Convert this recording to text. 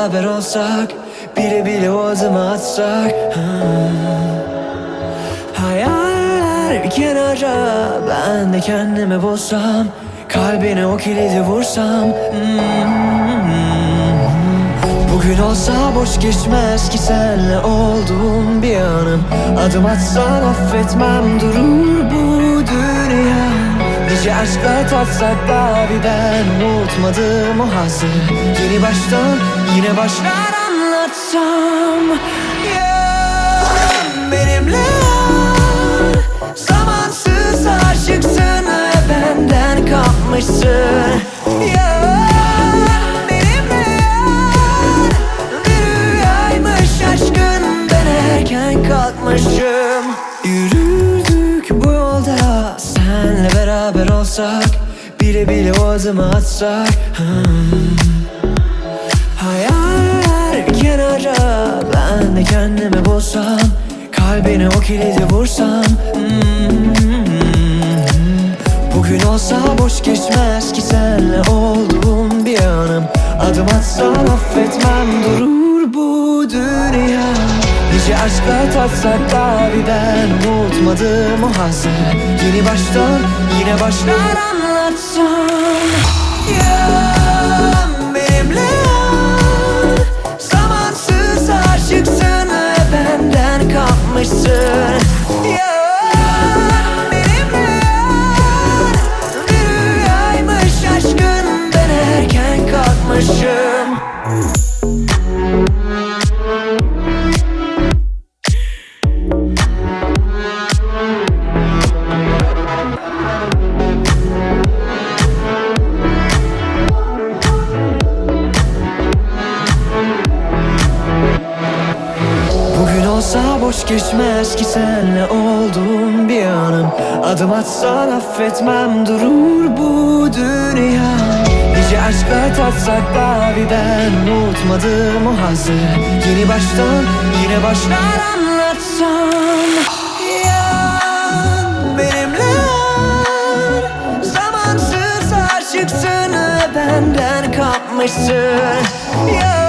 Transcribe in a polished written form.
beraber olsak, bile bile o adımı atsak. Hayaller bir kenara, ben de kendimi bulsam, kalbine o kilidi vursam. Bugün olsa boş geçmez ki senle olduğum bir anım. Adım atsan affetmem, durur bu dünya. Nice aşkla tatsak da bir ben unutmadım o hazzı. Yeni baştan yine başlar anlatsam. Ya benimle ol, zamansız aşıksın ve benden kapmışsın. Ya benimle ol, bir rüyaymış aşkın, ben erken kalkmışım. Yürürdük bu yolda, senle beraber olsak, bile bile o adımı atsak. Hayaller bir kenara, ben de kendimi bulsam, kalbine o kilidi vursam. Bugün olsa boş geçmez ki senle olduğum bir anım. Adım atsan affetmem, durur bu dünya. Nice aşkla tatsak da bir ben unutmadım o hazzı. Yeni baştan yine başlar anlatsam. Ya benimle ol, zamansız aşıksın ve benden kapmışsın. Ya benimle ol, bir rüyaymış aşkın, ben erken kalkmışım. Bugün olsa boş geçmez ki senle olduğum bir anım. Adım atsan affetmem, durur bu dünya. Nice aşkla tatsak da bir ben unutmadım o hazzı. Yeni baştan yine başlar anlatsam. Ya benimle ol, zamansız aşıksın ve benden kapmışsın. Ya